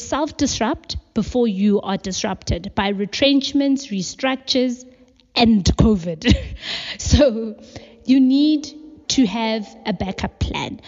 self-disrupt before you are disrupted by retrenchments, restructures, and COVID. So you need to have a backup plan.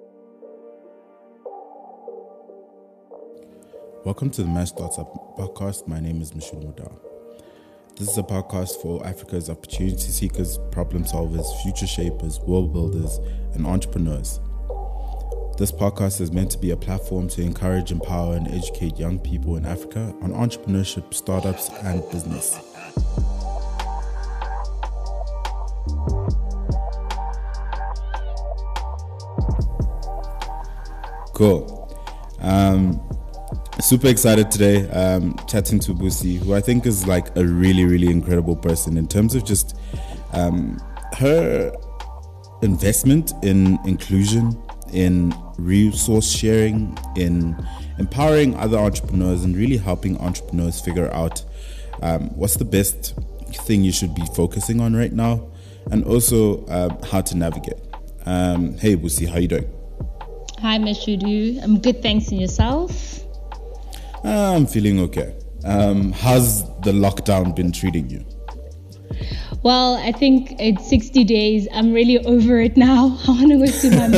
Welcome to the Match Startup podcast. My name is Mishul Mudar. This is a podcast for Africa's opportunity seekers, problem solvers, future shapers, world builders, and entrepreneurs. This podcast is meant to be a platform to encourage, empower, and educate young people in Africa on entrepreneurship, startups, and business. Cool. Super excited today, chatting to Busi, who I think is like a really, really incredible person in terms of just her investment in inclusion, in resource sharing, in empowering other entrepreneurs and really helping entrepreneurs figure out what's the best thing you should be focusing on right now, and also how to navigate. Hey Busi, how you doing? Hi Meshudu, I'm good, thanks, and yourself? I'm feeling okay. How's the lockdown been treating you? Well, I think it's 60 days. I'm really over it now. I want to go see my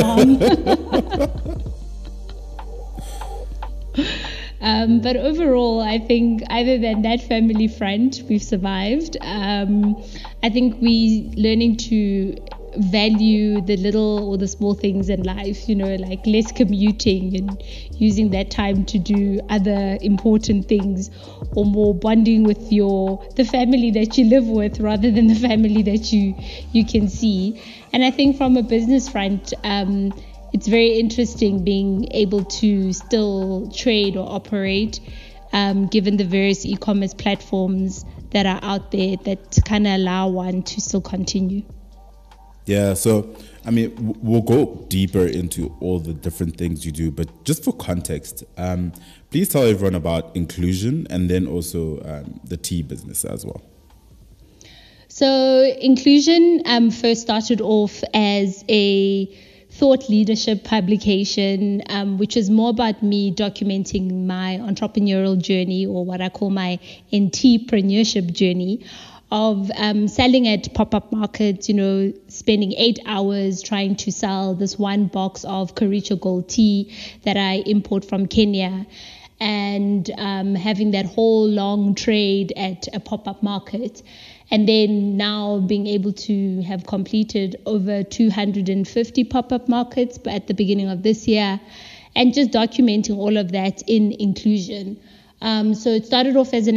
mom. But overall, I think other than that family front, we've survived. I think we learning to value the little or the small things in life, like less commuting and using that time to do other important things, or more bonding with the family that you live with rather than the family that you can see. And I think from a business front, it's very interesting being able to still trade or operate, given the various e-commerce platforms that are out there that kind of allow one to still continue. Yeah, so, we'll go deeper into all the different things you do, but just for context, please tell everyone about inclusion and then also the tea business as well. So inclusion first started off as a thought leadership publication, which is more about me documenting my entrepreneurial journey, or what I call my entrepreneurship journey, of selling at pop-up markets, spending 8 hours trying to sell this one box of Kericho Gold tea that I import from Kenya, and having that whole long trade at a pop-up market. And then now being able to have completed over 250 pop-up markets at the beginning of this year, and just documenting all of that in inclusion. So it started off as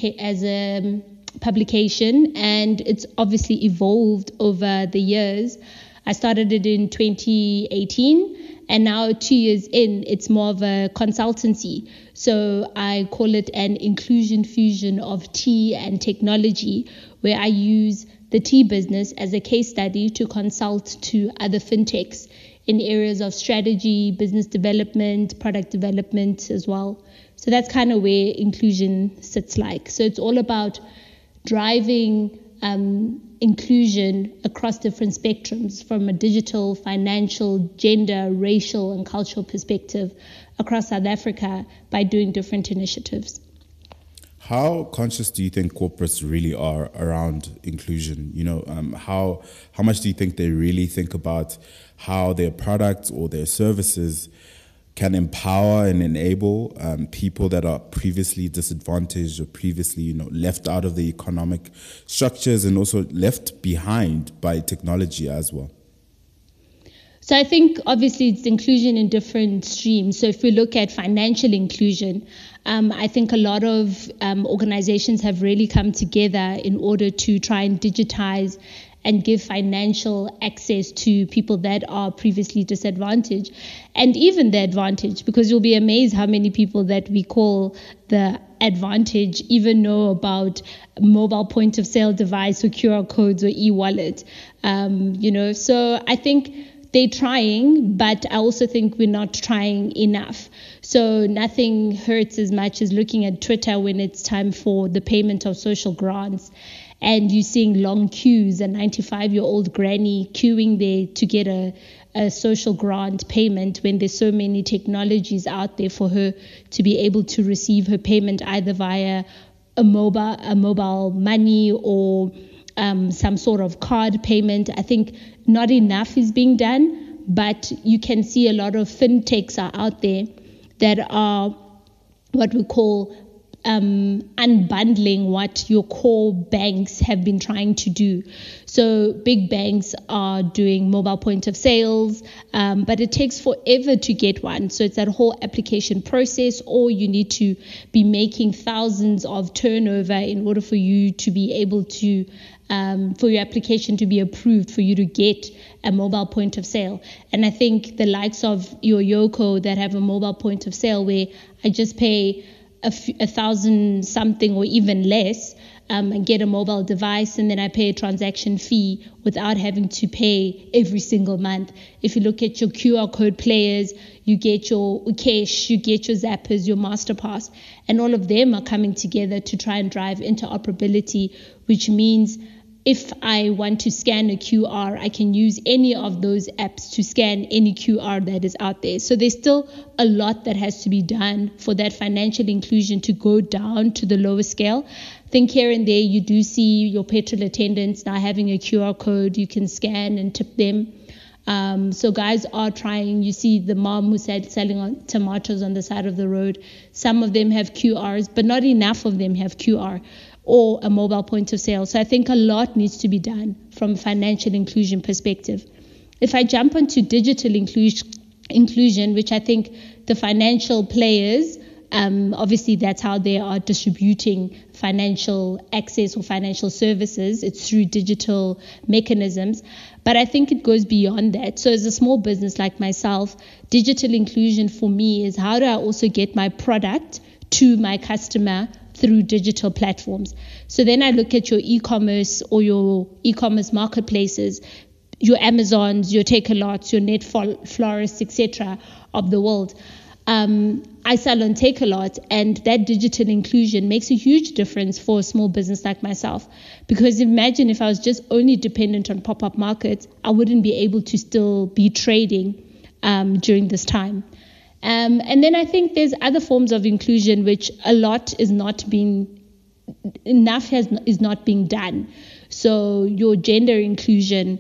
a publication, and it's obviously evolved over the years. I started it in 2018, and now 2 years in, it's more of a consultancy. So I call it an inclusion fusion of tea and technology, where I use the tea business as a case study to consult to other fintechs in areas of strategy, business development, product development as well. So that's kind of where inclusion sits like. So it's all about driving inclusion across different spectrums, from a digital, financial, gender, racial, and cultural perspective across South Africa by doing different initiatives. How conscious do you think corporates really are around inclusion? How much do you think they really think about how their products or their services can empower and enable people that are previously disadvantaged or previously, left out of the economic structures, and also left behind by technology as well? So I think obviously it's inclusion in different streams. So if we look at financial inclusion, I think a lot of organizations have really come together in order to try and digitize and give financial access to people that are previously disadvantaged, and even the advantaged, because you'll be amazed how many people that we call the advantage even know about mobile point of sale device or QR codes or e-wallet. So I think they're trying, but I also think we're not trying enough. So nothing hurts as much as looking at Twitter when it's time for the payment of social grants, and you're seeing long queues, a 95-year-old granny queuing there to get a a social grant payment when there's so many technologies out there for her to be able to receive her payment either via a mobile money or some sort of card payment. I think not enough is being done, but you can see a lot of fintechs are out there that are what we call unbundling what your core banks have been trying to do. So big banks are doing mobile point of sales, but it takes forever to get one. So it's that whole application process, or you need to be making thousands of turnover in order for you to be able to, for your application to be approved, for you to get a mobile point of sale. And I think the likes of your Yoco that have a mobile point of sale where I just pay $1,000 something or even less and get a mobile device, and then I pay a transaction fee without having to pay every single month. If you look at your QR code players, you get your Cash, you get your Zappers, your MasterPass, and all of them are coming together to try and drive interoperability, which means if I want to scan a QR, I can use any of those apps to scan any QR that is out there. So there's still a lot that has to be done for that financial inclusion to go down to the lower scale. I think here and there you do see your petrol attendants now having a QR code you can scan and tip them. So guys are trying. You see the mom who said selling tomatoes on the side of the road. Some of them have QRs, but not enough of them have QR or a mobile point of sale. So I think a lot needs to be done from a financial inclusion perspective. If I jump onto digital inclusion, which I think the financial players, obviously that's how they are distributing financial access or financial services. It's through digital mechanisms. But I think it goes beyond that. So as a small business like myself, digital inclusion for me is how do I also get my product to my customer through digital platforms. So then I look at your e-commerce or your e-commerce marketplaces, your Amazons, your Takealots, your Netflorists, etc. of the world. I sell on Takealot, and that digital inclusion makes a huge difference for a small business like myself. Because imagine if I was just only dependent on pop-up markets, I wouldn't be able to still be trading during this time. And then I think there's other forms of inclusion which a lot is not being is not being done. So your gender inclusion,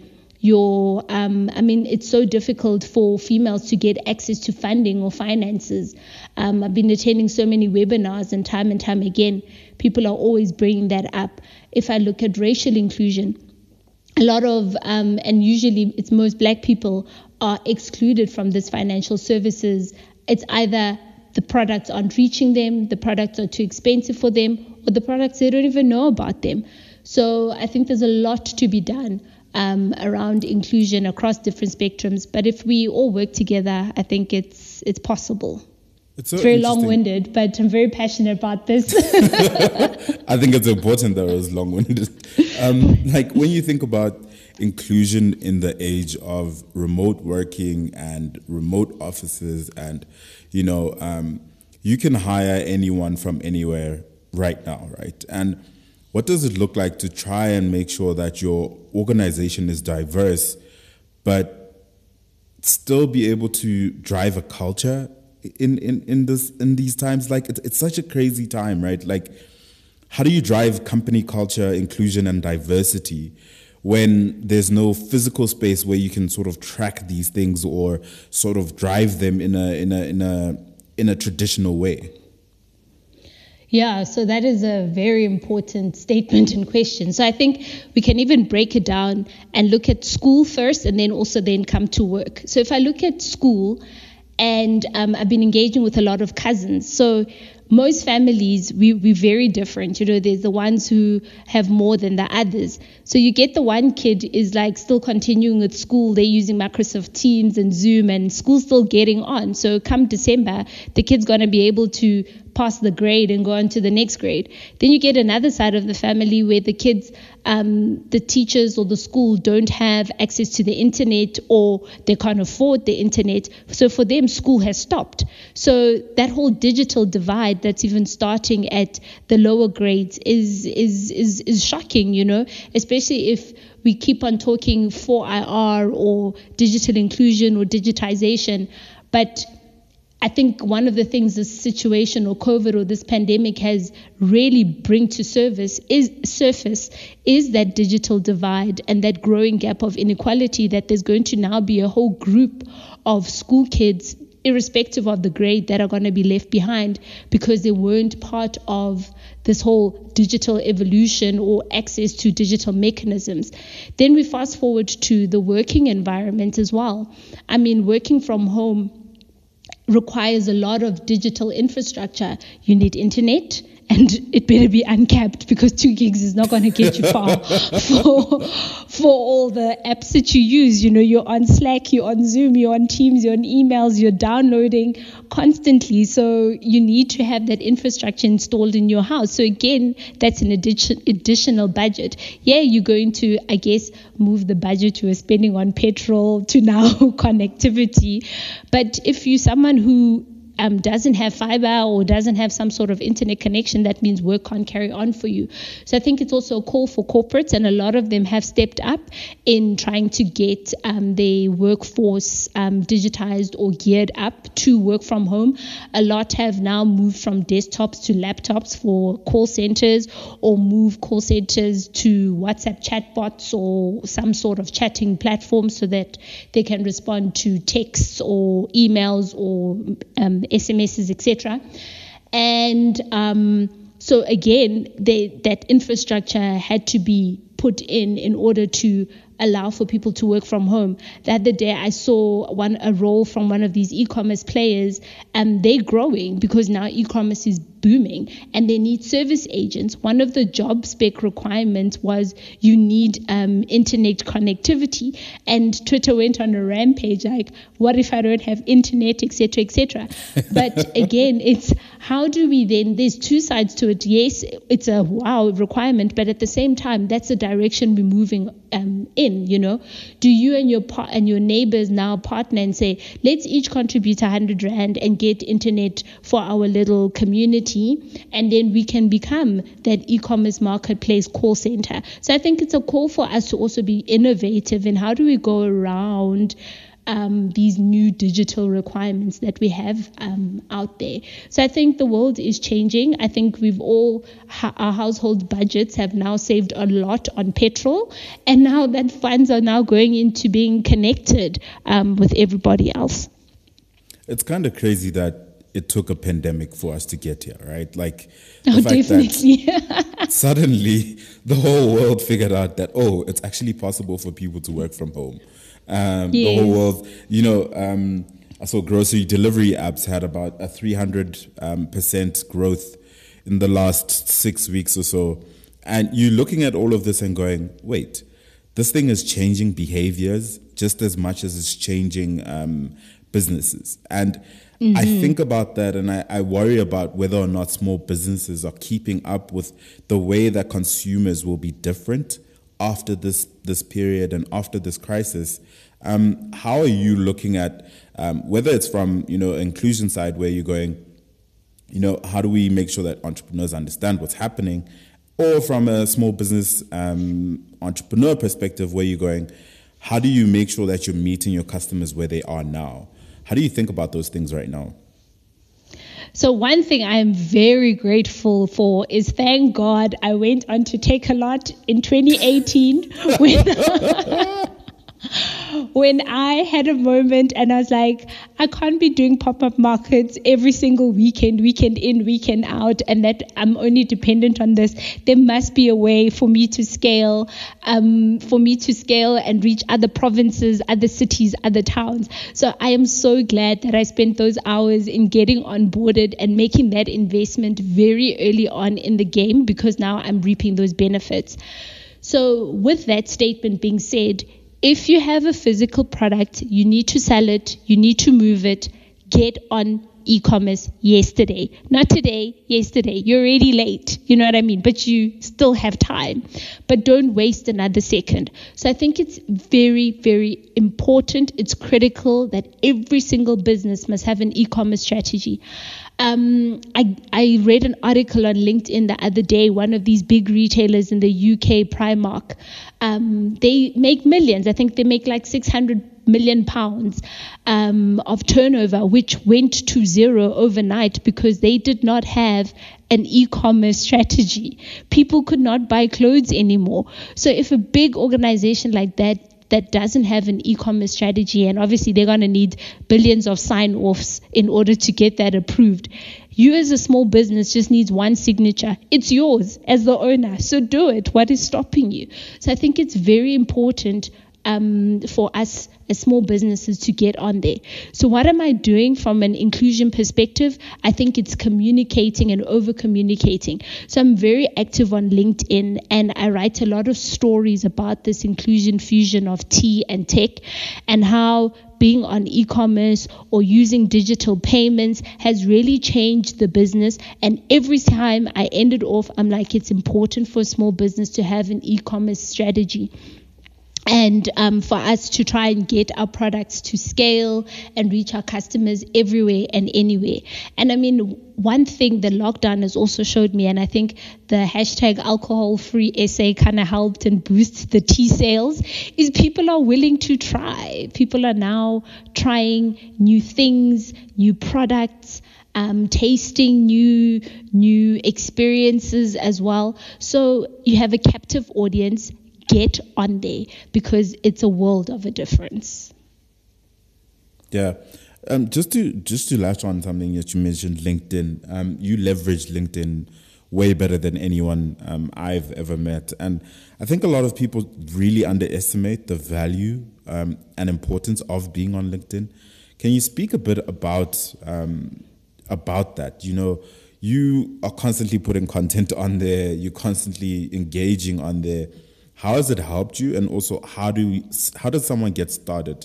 it's so difficult for females to get access to funding or finances. I've been attending so many webinars, and time again, people are always bringing that up. If I look at racial inclusion, a lot of, and usually it's most black people are excluded from this financial services. It's either the products aren't reaching them, the products are too expensive for them, or the products they don't even know about them. So I think there's a lot to be done around inclusion across different spectrums. But if we all work together, I think it's possible. It's very long-winded, but I'm very passionate about this. I think it's important that it was long-winded. Like when you think about inclusion in the age of remote working and remote offices, and you can hire anyone from anywhere right now, right? And what does it look like to try and make sure that your organization is diverse, but still be able to drive a culture in these times? Like it's such a crazy time, right? Like, how do you drive company culture, inclusion, and diversity when there's no physical space where you can sort of track these things or sort of drive them in a traditional way? Yeah, so that is a very important statement and question. So I think we can even break it down and look at school first, and then come to work. So if I look at school, and I've been engaging with a lot of cousins. So most families, we're very different. There's the ones who have more than the others. So you get the one kid is like still continuing with school. They're using Microsoft Teams and Zoom, and school's still getting on. So come December, the kid's going to be able to pass the grade and go on to the next grade. Then you get another side of the family where the kids, the teachers or the school don't have access to the internet, or they can't afford the internet. So for them, school has stopped. So that whole digital divide that's even starting at the lower grades is shocking, especially if we keep on talking 4IR or digital inclusion or digitization. But I think one of the things this situation or COVID or this pandemic has really bring to surface is that digital divide and that growing gap of inequality, that there's going to now be a whole group of school kids, irrespective of the grade, that are going to be left behind because they weren't part of this whole digital evolution or access to digital mechanisms. Then we fast forward to the working environment as well. I mean, working from home requires a lot of digital infrastructure. You need internet, and it better be uncapped, because 2 gigs is not going to get you far for all the apps that you use. You're on Slack, you're on Zoom, you're on Teams, you're on emails, you're downloading constantly. So you need to have that infrastructure installed in your house. So again, that's an additional budget. Yeah, you're going to, I guess, move the budget you were spending on petrol to now connectivity. But if you're someone who doesn't have fiber or doesn't have some sort of internet connection, that means work can't carry on for you. So I think it's also a call for corporates, and a lot of them have stepped up in trying to get their workforce digitized or geared up to work from home. A lot have now moved from desktops to laptops for call centers, or move call centers to WhatsApp chatbots or some sort of chatting platform so that they can respond to texts or emails or SMSs, etc. And so again, that infrastructure had to be put in order to allow for people to work from home. The other day I saw a role from one of these e-commerce players, and they're growing because now e-commerce is booming and they need service agents. One of the job spec requirements was you need internet connectivity, and Twitter went on a rampage like, what if I don't have internet, etc., etc. But again, it's how do we then, there's two sides to it. Yes, it's a wow requirement, but at the same time, that's the direction we're moving in. Do you and your neighbors now partner and say, let's each contribute 100 Rand and get internet for our little community, and then we can become that e-commerce marketplace call center. So I think it's a call for us to also be innovative in how do we go around these new digital requirements that we have out there. So I think the world is changing. I think our household budgets have now saved a lot on petrol, and now that funds are now going into being connected with everybody else. It's kind of crazy that it took a pandemic for us to get here, right? Like, definitely. Suddenly the whole world figured out that, it's actually possible for people to work from home. Yes. The whole world, I saw grocery delivery apps had about a 300% growth in the last 6 weeks or so. And you're looking at all of this and going, wait, this thing is changing behaviors just as much as it's changing businesses. And I think about that, and I worry about whether or not small businesses are keeping up with the way that consumers will be different after this period and after this crisis. How are you looking at whether it's from inclusion side, where you're going, how do we make sure that entrepreneurs understand what's happening, or from a small business entrepreneur perspective, where you're going, how do you make sure that you're meeting your customers where they are now? How do you think about those things right now? So one thing I'm very grateful for is, thank God, I went on to Takealot in 2018 when I had a moment and I was like, I can't be doing pop-up markets every single weekend in, weekend out, and that I'm only dependent on this. There must be a way for me to scale and reach other provinces, other cities, other towns. So I am so glad that I spent those hours in getting onboarded and making that investment very early on in the game, because now I'm reaping those benefits. So with that statement being said, if you have a physical product, you need to sell it, you need to move it, get on e-commerce yesterday. Not today, yesterday. You're already late. You know what I mean? But you still have time. But don't waste another second. So I think it's very, very important. It's critical that every single business must have an e-commerce strategy. I read an article on LinkedIn the other day. One of these big retailers in the UK, Primark, they make millions. I think they make like 600 million pounds of turnover, which went to zero overnight because they did not have an e-commerce strategy. People could not buy clothes anymore. So if a big organization like that doesn't have an e-commerce strategy, and obviously they're going to need billions of sign-offs in order to get that approved. You as a small business just needs one signature. It's yours as the owner. So do it. What is stopping you? So I think it's very important for us as small businesses to get on there. So what am I doing from an inclusion perspective? I think it's communicating and over communicating. So I'm very active on LinkedIn, and I write a lot of stories about this inclusion fusion of tea and tech, and how being on e-commerce or using digital payments has really changed the business. And every time I end it off, I'm like, it's important for a small business to have an e-commerce strategy. And for us to try and get our products to scale and reach our customers everywhere and anywhere. And I mean, one thing the lockdown has also showed me, and I think the hashtag alcohol-free SA kind of helped and boost the tea sales, is people are willing to try. People are now trying new things, new products, tasting new experiences as well. So you have a captive audience. Get on there, because it's a world of a difference. Yeah. Just to latch on something that you mentioned, LinkedIn. You leverage LinkedIn way better than anyone I've ever met. And I think a lot of people really underestimate the value and importance of being on LinkedIn. Can you speak a bit about that? You know, you are constantly putting content on there. You're constantly engaging on there. How has it helped you? And also, how does someone get started?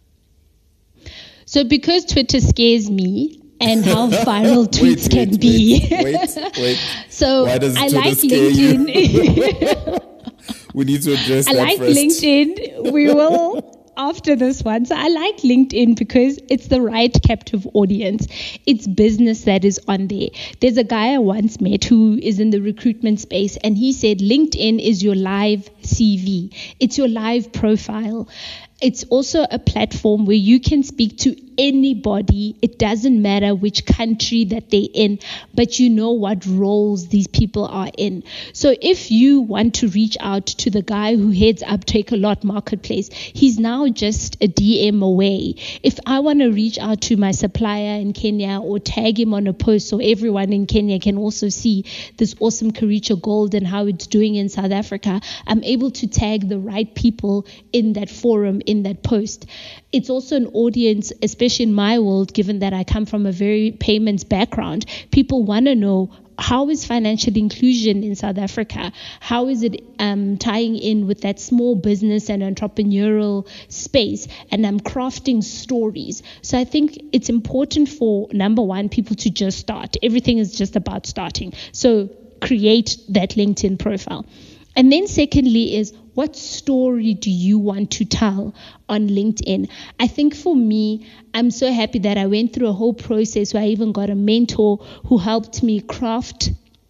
So because Twitter scares me and how viral tweets can be. Wait. So why does I Twitter like scare LinkedIn. You? We need to address that like first. LinkedIn. We will after this one. So I like LinkedIn because it's the right captive audience. It's business that is on there. There's a guy I once met who is in the recruitment space, and he said LinkedIn is your live CV. It's your live profile. It's also a platform where you can speak to anybody. It doesn't matter which country that they're in, but you know what roles these people are in. So if you want to reach out to the guy who heads up Takealot Marketplace, he's now just a DM away. If I want to reach out to my supplier in Kenya or tag him on a post so everyone in Kenya can also see this awesome Kericho Gold and how it's doing in South Africa, I'm able to tag the right people in that forum, in that post. It's also an audience, especially in my world, given that I come from a very payments background. People want to know, how is financial inclusion in South Africa? How is it tying in with that small business and entrepreneurial space? And I'm crafting stories. So I think it's important for, number one, people to just start. Everything is just about starting. So create that LinkedIn profile. And then secondly is, what story do you want to tell on LinkedIn? I think for me, I'm so happy that I went through a whole process where I even got a mentor who helped me craft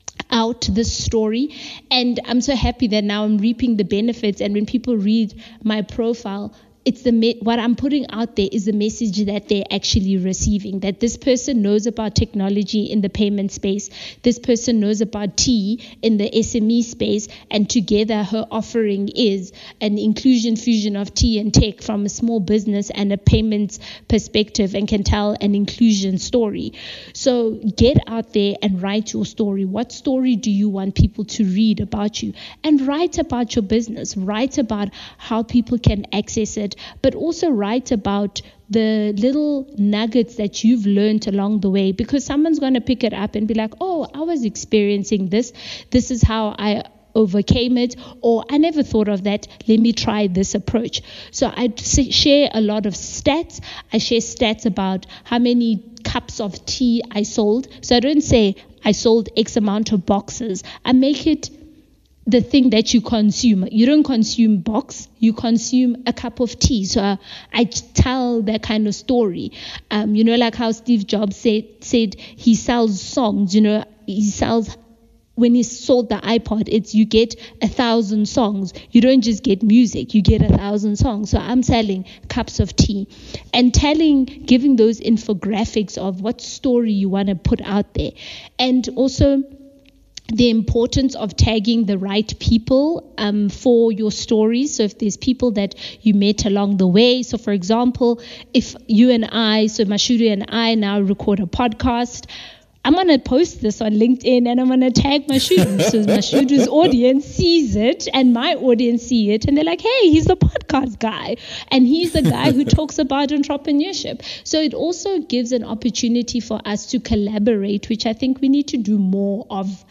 out this story. And I'm so happy that now I'm reaping the benefits. And when people read my profile, it's what I'm putting out there is the message that they're actually receiving, that this person knows about technology in the payment space, this person knows about tea in the SME space, and together her offering is an inclusion fusion of tea and tech from a small business and a payments perspective, and can tell an inclusion story. So get out there and write your story. What story do you want people to read about you? And write about your business. Write about how people can access it, but also write about the little nuggets that you've learned along the way, because someone's going to pick it up and be like, oh, I was experiencing this. This is how I overcame it, or I never thought of that. Let me try this approach. So I share a lot of stats. I share stats about how many cups of tea I sold. So I don't say I sold X amount of boxes. I make it the thing that you consume. You don't consume box, you consume a cup of tea. So I tell that kind of story. Like how Steve Jobs said he sells songs, he sells, when he sold the iPod, it's you get 1,000 songs. You don't just get music, you get 1,000 songs. So I'm selling cups of tea and giving those infographics of what story you want to put out there. And also the importance of tagging the right people for your stories. So if there's people that you met along the way. So for example, if you and I, so Mashudu and I now record a podcast, I'm going to post this on LinkedIn and I'm going to tag Mashudu. So Mashudu's audience sees it and my audience see it. And they're like, hey, he's the podcast guy. And he's the guy who talks about entrepreneurship. So it also gives an opportunity for us to collaborate, which I think we need to do more of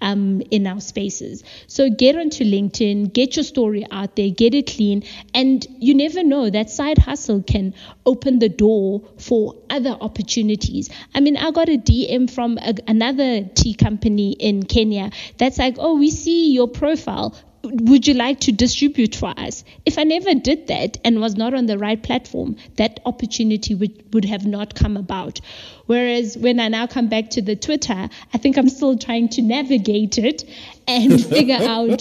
in our spaces. So get onto LinkedIn, get your story out there, get it clean. And you never know, that side hustle can open the door for other opportunities. I mean, I got a DM from another tea company in Kenya that's like, oh, we see your profile. Would you like to distribute for us? If I never did that and was not on the right platform, that opportunity would have not come about. Whereas when I now come back to the Twitter, I think I'm still trying to navigate it and figure out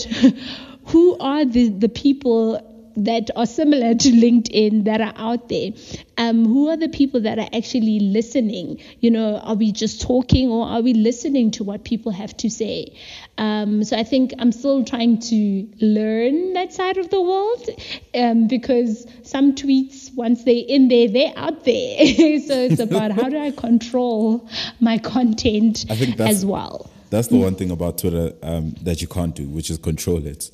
who are the people that are similar to LinkedIn that are out there. Who are the people that are actually listening? Are we just talking or are we listening to what people have to say? So I think I'm still trying to learn that side of the world because some tweets, once they're in there, they're out there. So it's about how do I control my content as well. That's the one thing about Twitter that you can't do, which is control it.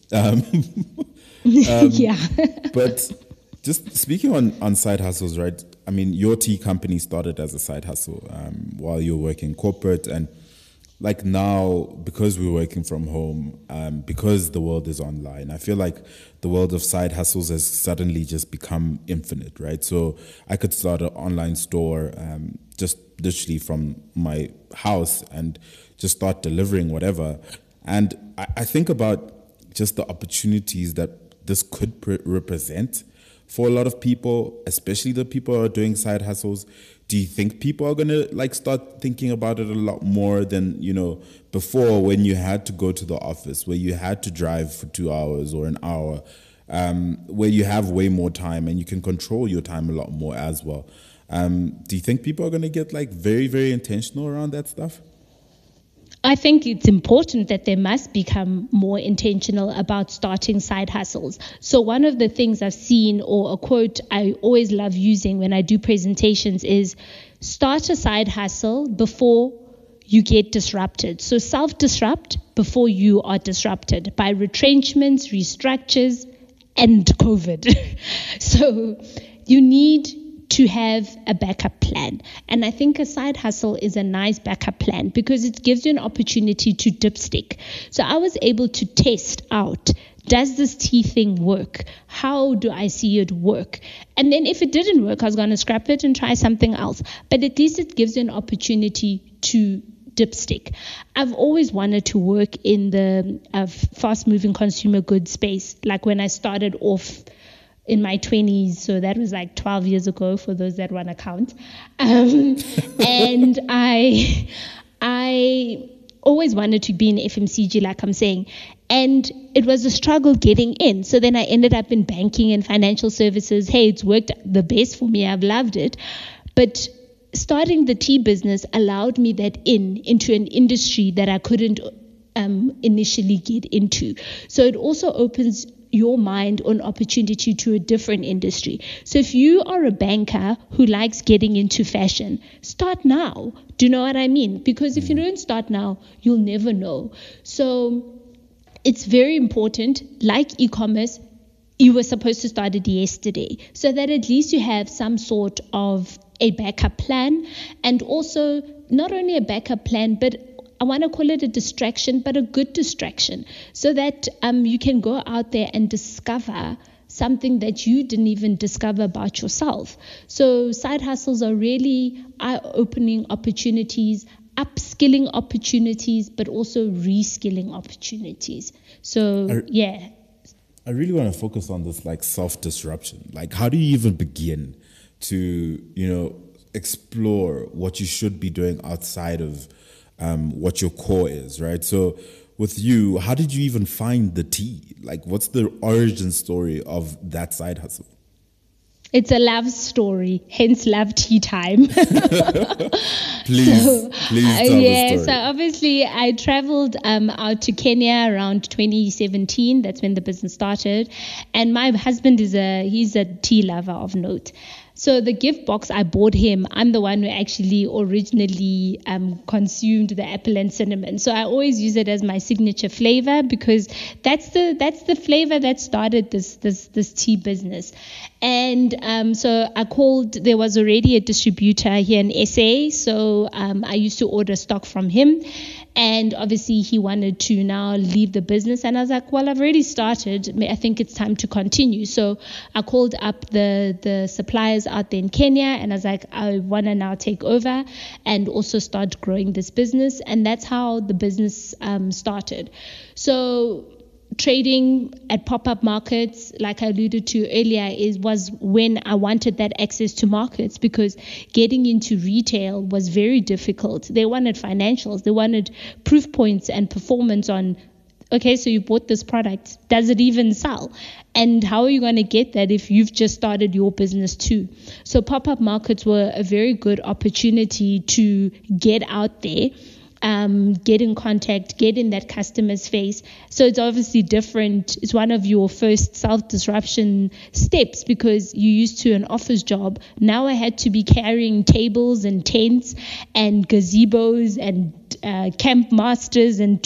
Yeah. But just speaking on side hustles, right? I mean, your tea company started as a side hustle while you were working corporate. And like now, because we're working from home, because the world is online, I feel like the world of side hustles has suddenly just become infinite, right? So I could start an online store just literally from my house and just start delivering whatever. And I think about just the opportunities that this could represent for a lot of people, especially the people who are doing side hustles. Do you think people are going to start thinking about it a lot more than, before, when you had to go to the office, where you had to drive for 2 hours or an hour, where you have way more time and you can control your time a lot more as well? Do you think people are going to get very, very intentional around that stuff? I think it's important that they must become more intentional about starting side hustles. So one of the things I've seen, or a quote I always love using when I do presentations, is start a side hustle before you get disrupted. So self-disrupt before you are disrupted by retrenchments, restructures, and COVID. So you need to have a backup plan. And I think a side hustle is a nice backup plan because it gives you an opportunity to dipstick. So I was able to test out, does this tea thing work? How do I see it work? And then if it didn't work, I was going to scrap it and try something else. But at least it gives you an opportunity to dipstick. I've always wanted to work in the fast-moving consumer goods space. Like when I started off in my 20s, so that was 12 years ago for those that want to count. And I always wanted to be in FMCG, like I'm saying. And it was a struggle getting in. So then I ended up in banking and financial services. Hey, it's worked the best for me. I've loved it. But starting the tea business allowed me that into an industry that I couldn't initially get into. So it also opens your mind on opportunity to a different industry. So if you are a banker who likes getting into fashion, start now. Do you know what I mean? Because if you don't start now, you'll never know. So it's very important, like e-commerce, you were supposed to start it yesterday, so that at least you have some sort of a backup plan, and also not only a backup plan, but I want to call it a distraction, but a good distraction, so that you can go out there and discover something that you didn't even discover about yourself. So side hustles are really eye-opening opportunities, upskilling opportunities, but also reskilling opportunities. So, yeah. I really want to focus on this like self-disruption. Like, how do you even begin to, explore what you should be doing outside of what your core is, right? So with you, how did you even find the tea? Like, what's the origin story of that side hustle? It's a love story, hence love tea time. please tell the story. So obviously I traveled out to Kenya around 2017. That's when the business started. And my husband he's a tea lover of note. So the gift box I bought him, I'm the one who actually originally consumed the apple and cinnamon. So I always use it as my signature flavor because that's the flavor that started this tea business. And so I called. There was already a distributor here in SA, so I used to order stock from him. And obviously he wanted to now leave the business. And I was like, well, I've already started. I think it's time to continue. So I called up the suppliers out there in Kenya. And I was like, I want to now take over and also start growing this business. And that's how the business started. So trading at pop-up markets, like I alluded to earlier, was when I wanted that access to markets, because getting into retail was very difficult. They wanted financials, they wanted proof points and performance on, okay, so you bought this product, does it even sell? And how are you going to get that if you've just started your business too? So pop-up markets were a very good opportunity to get out there, get in contact, get in that customer's face. So it's obviously different. It's one of your first self-disruption steps, because you used to an office job. Now I had to be carrying tables and tents and gazebos and camp masters and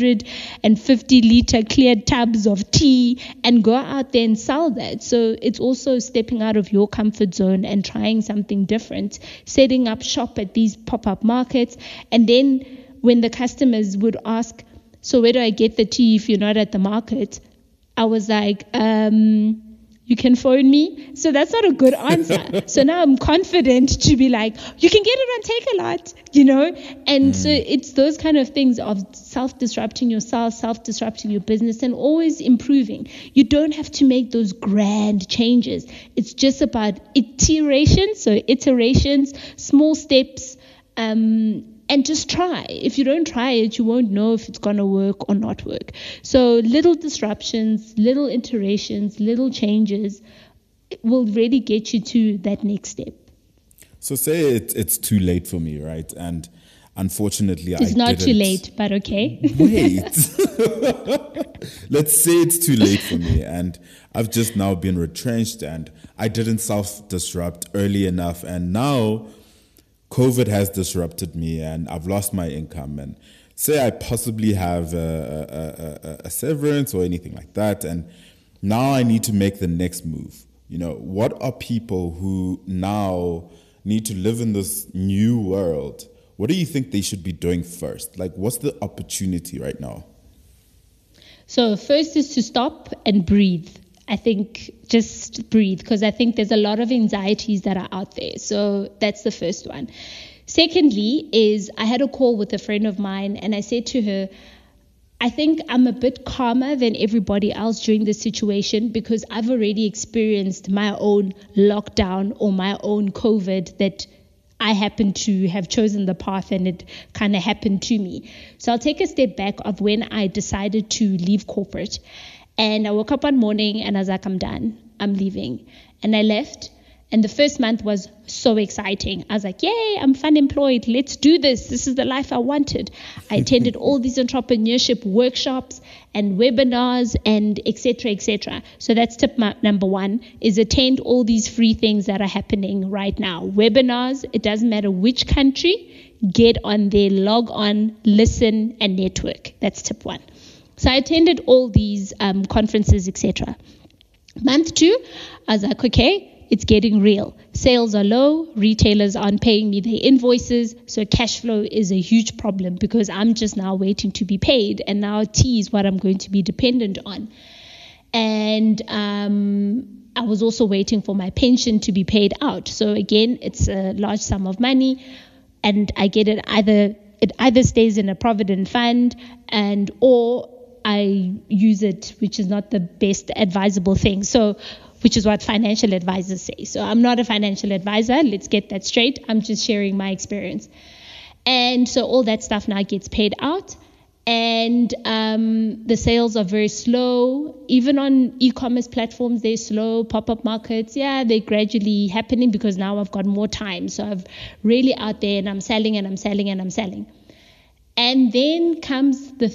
250-liter clear tubs of tea and go out there and sell that. So it's also stepping out of your comfort zone and trying something different, setting up shop at these pop-up markets. And then when the customers would ask, so where do I get the tea if you're not at the market? I was like, you can phone me. So that's not a good answer. So now I'm confident to be like, you can get it on Takealot, And so it's those kind of things of self-disrupting yourself, self-disrupting your business, and always improving. You don't have to make those grand changes. It's just about iterations, small steps, and just try. If you don't try it, you won't know if it's going to work or not work. So little disruptions, little iterations, little changes will really get you to that next step. So say it's too late for me, right? And unfortunately, it's not too late, but okay. Wait. Let's say it's too late for me and I've just now been retrenched and I didn't self-disrupt early enough, and now COVID has disrupted me and I've lost my income, and say I possibly have a severance or anything like that, and now I need to make the next move. What are people who now need to live in this new world? What do you think they should be doing first? Like, what's the opportunity right now? So first is to stop and breathe. I think just breathe, because I think there's a lot of anxieties that are out there. So that's the first one. Secondly is I had a call with a friend of mine and I said to her, I think I'm a bit calmer than everybody else during this situation because I've already experienced my own lockdown or my own COVID that I happen to have chosen the path and it kind of happened to me. So I'll take a step back of when I decided to leave corporate. And I woke up one morning and I was like, I'm done. I'm leaving. And I left. And the first month was so exciting. I was like, yay, I'm fun employed. Let's do this. This is the life I wanted. I attended all these entrepreneurship workshops and webinars and et cetera, et cetera. So that's tip number one, is attend all these free things that are happening right now. Webinars, it doesn't matter which country, get on there, log on, listen, and network. That's tip one. So I attended all these conferences, etc. Month 2, I was like, okay, it's getting real. Sales are low. Retailers aren't paying me their invoices. So cash flow is a huge problem because I'm just now waiting to be paid. And now tea is what I'm going to be dependent on. And I was also waiting for my pension to be paid out. So again, it's a large sum of money, and I get it either stays in a provident fund or I use it, which is not the best advisable thing. So, which is what financial advisors say. So I'm not a financial advisor. Let's get that straight. I'm just sharing my experience. And so all that stuff now gets paid out. And the sales are very slow. Even on e-commerce platforms, they're slow. Pop-up markets, they're gradually happening because now I've got more time. So I'm really out there and I'm selling and I'm selling and I'm selling. And then comes the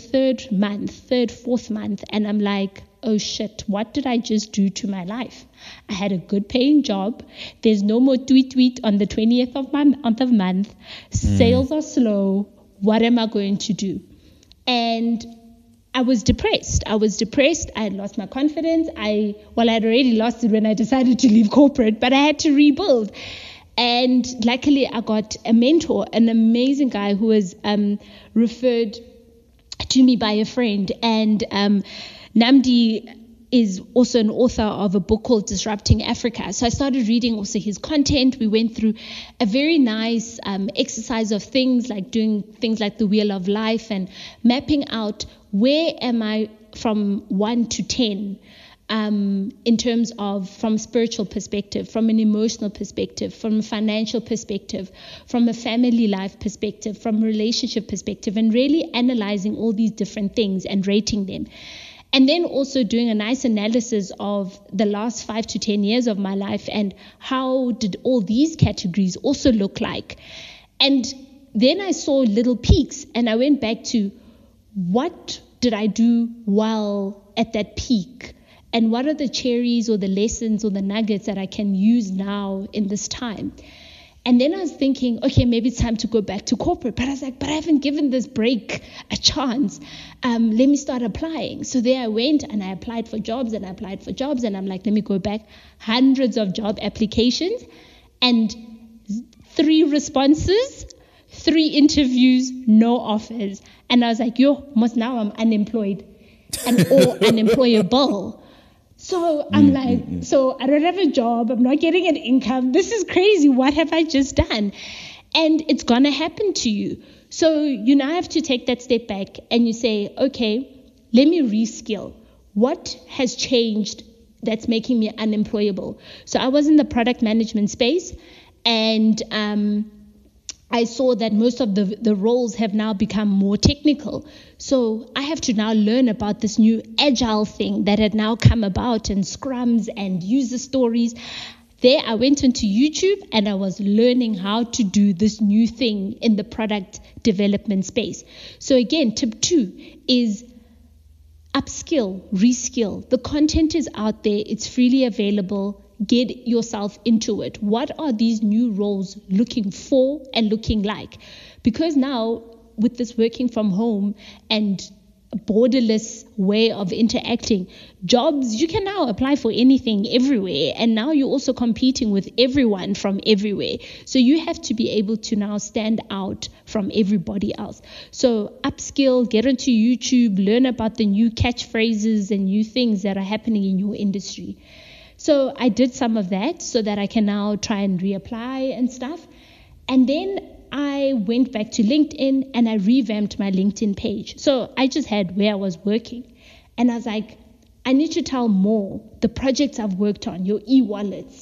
fourth month, and I'm like, oh shit, what did I just do to my life? I had a good paying job. There's no more tweet on the 20th of the month. Sales are slow. What am I going to do? And I was depressed. I had lost my confidence. I had already lost it when I decided to leave corporate, but I had to rebuild. And luckily, I got a mentor, an amazing guy who was referred to me by a friend. And Namdi is also an author of a book called Disrupting Africa. So I started reading also his content. We went through a very nice exercise of doing things like the Wheel of Life and mapping out where am I from 1 to 10. In terms of from spiritual perspective, from an emotional perspective, from a financial perspective, from a family life perspective, from a relationship perspective, and really analyzing all these different things and rating them. And then also doing a nice analysis of the last 5 to 10 years of my life and how did all these categories also look like. And then I saw little peaks and I went back to what did I do well at that peak? And what are the cherries or the lessons or the nuggets that I can use now in this time? And then I was thinking, okay, maybe it's time to go back to corporate. But I was like, but I haven't given this break a chance. Let me start applying. So there I went and I applied for jobs and I'm like, let me go back. Hundreds of job applications and 3 responses, 3 interviews, no offers. And I was like, almost now I'm unemployed or unemployable. So I'm so I don't have a job. I'm not getting an income. This is crazy. What have I just done? And it's going to happen to you. So you now have to take that step back and you say, okay, let me reskill. What has changed that's making me unemployable? So I was in the product management space and I saw that most of the roles have now become more technical. So I have to now learn about this new agile thing that had now come about and scrums and user stories. There I went into YouTube and I was learning how to do this new thing in the product development space. So again, tip 2 is upskill, reskill. The content is out there. It's freely available. Get yourself into it. What are these new roles looking for and looking like? Because now with this working from home and a borderless way of interacting, jobs, you can now apply for anything everywhere. And now you're also competing with everyone from everywhere. So you have to be able to now stand out from everybody else. So upskill, get onto YouTube, learn about the new catchphrases and new things that are happening in your industry. So I did some of that so that I can now try and reapply and stuff. And then I went back to LinkedIn and I revamped my LinkedIn page. So I just had where I was working. And I was like, I need to tell more. The projects I've worked on, your e-wallets,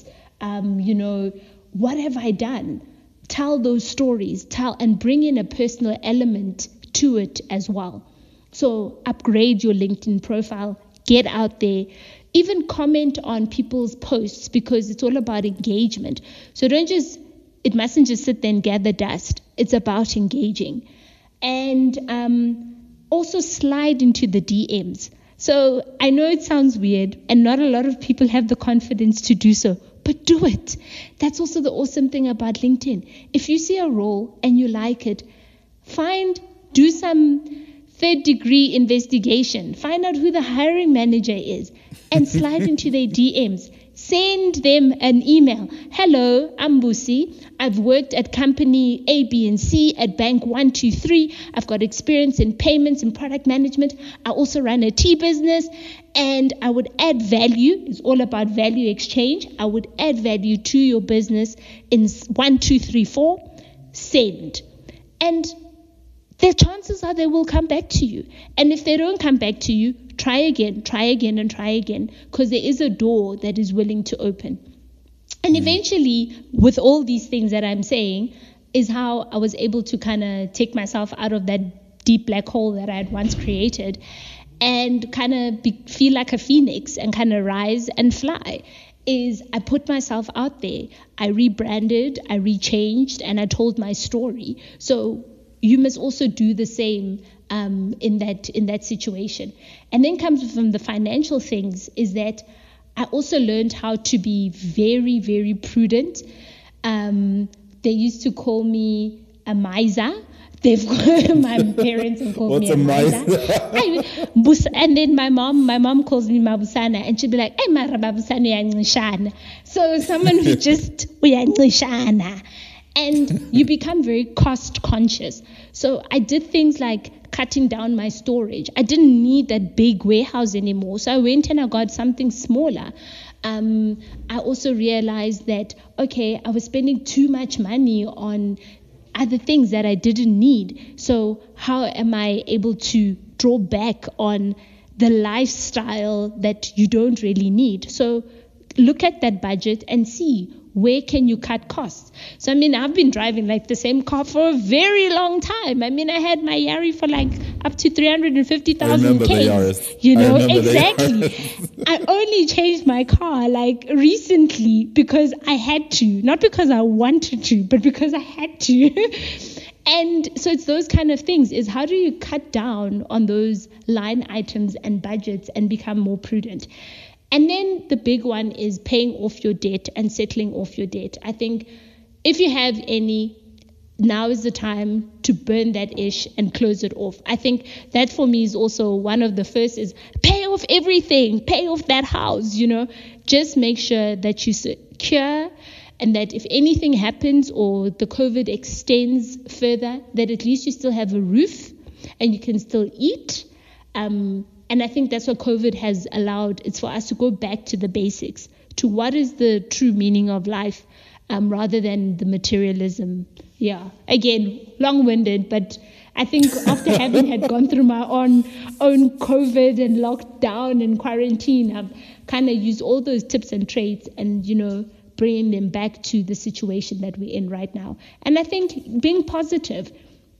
what have I done? Tell those stories, and bring in a personal element to it as well. So upgrade your LinkedIn profile, get out there. Even comment on people's posts because it's all about engagement. So it mustn't just sit there and gather dust. It's about engaging. And also slide into the DMs. So I know it sounds weird and not a lot of people have the confidence to do so, but do it. That's also the awesome thing about LinkedIn. If you see a role and you like it, do some 3rd-degree investigation. Find out who the hiring manager is and slide into their DMs. Send them an email. Hello, I'm Busi. I've worked at company A, B, and C at bank 123. I've got experience in payments and product management. I also run a tea business, and I would add value. It's all about value exchange. I would add value to your business in 1, 2, 3, 4. Send. And the chances are they will come back to you. And if they don't come back to you, try again, and try again, because there is a door that is willing to open. And eventually, with all these things that I'm saying, is how I was able to kind of take myself out of that deep black hole that I had once created and kind of feel like a phoenix and kind of rise and fly. Is I put myself out there, I rebranded, I rechanged, and I told my story. So you must also do the same in that situation. And then comes from the financial things is that I also learned how to be very, very prudent. They used to call me a miser. My parents have called me a miser. And then my mom calls me Mabusana, and she'd be like, "Hey, Marabusana yanglishana." So someone who just yanglishana. And you become very cost conscious. So I did things like cutting down my storage. I didn't need that big warehouse anymore. So I went and I got something smaller. I also realized that, okay, I was spending too much money on other things that I didn't need. So how am I able to draw back on the lifestyle that you don't really need? So look at that budget and see where can you cut costs. So, I mean, I've been driving like the same car for a very long time. I mean, I had my Yari for like up to 350,000 Ks. You know, exactly. I only changed my car like recently because I had to, not because I wanted to, but because I had to. And so it's those kind of things, is how do you cut down on those line items and budgets and become more prudent? And then the big one is paying off your debt and settling off your debt. I think if you have any, now is the time to burn that ish and close it off. I think that for me is also one of the first is pay off everything, pay off that house, you know. Just make sure that you secure, and that if anything happens or the COVID extends further, that at least you still have a roof and you can still eat. And I think that's what COVID has allowed. It's for us to go back to the basics, to what is the true meaning of life, rather than the materialism. Yeah, again, long-winded, but I think after having had gone through my own COVID and lockdown and quarantine, I've kind of used all those tips and traits and, you know, bringing them back to the situation that we're in right now. And I think being positive,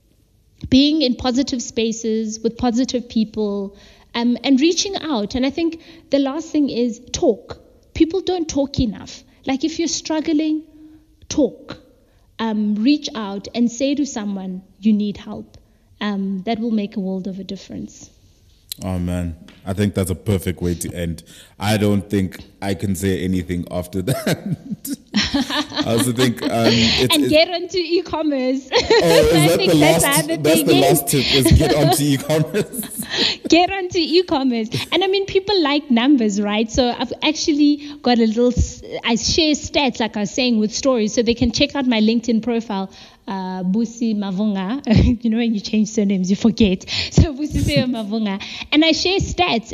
being in positive spaces with positive people, and reaching out. And I think the last thing is talk. People don't talk enough. Like if you're struggling, talk. Reach out and say to someone you need help. That will make a world of a difference. Oh man, I think that's a perfect way to end. I don't think I can say anything after that. I also think get onto e-commerce. Oh, that's the last tip is get onto e-commerce. Get onto e-commerce. And I mean, people like numbers, right? So I've actually got I share stats, like I was saying, with stories, so they can check out my LinkedIn profile. Busi Mavunga, you know, when you change surnames, you forget. So Busi Mavunga, and I share stats,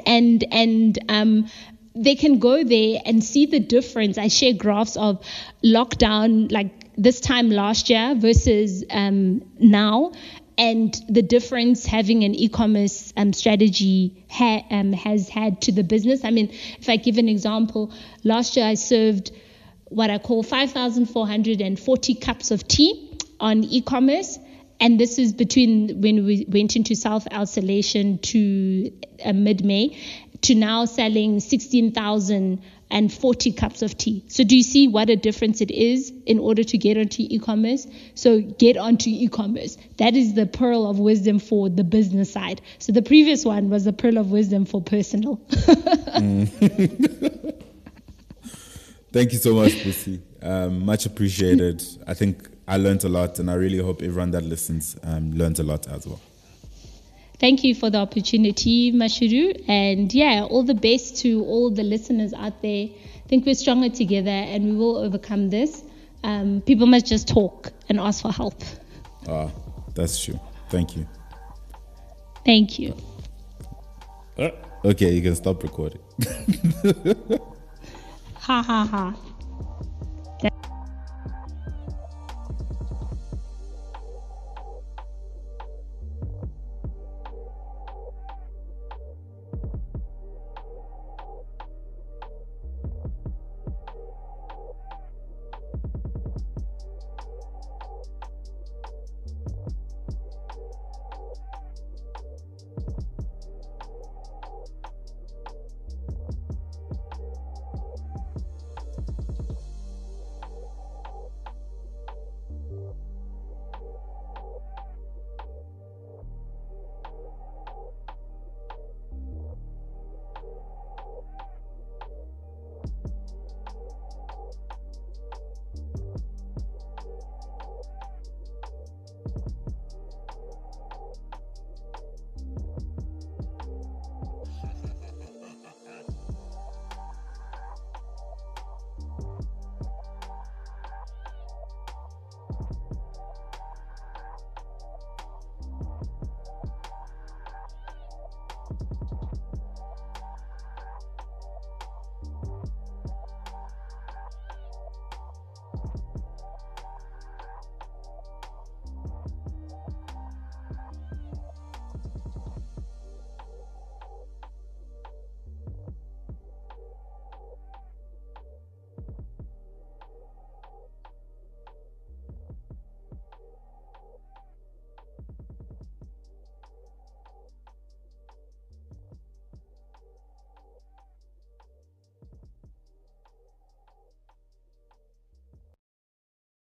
and they can go there and see the difference. I share graphs of lockdown, like this time last year versus now, and the difference having an e-commerce strategy has had to the business. I mean, if I give an example, last year I served what I call 5,440 cups of tea on e-commerce, and this is between when we went into self-isolation to mid-May to now selling 16,040 cups of tea. So do you see what a difference it is in order to get onto e-commerce? So get onto e-commerce. That is the pearl of wisdom for the business side. So the previous one was the pearl of wisdom for personal. Thank you so much, Busi. Much appreciated. I think I learned a lot, and I really hope everyone that listens learns a lot as well. Thank you for the opportunity, Mashuru. And yeah, all the best to all the listeners out there I think we're stronger together and we will overcome this. People must just talk and ask for help. That's true. Thank you. Thank you. Okay, you can stop recording. Ha ha ha.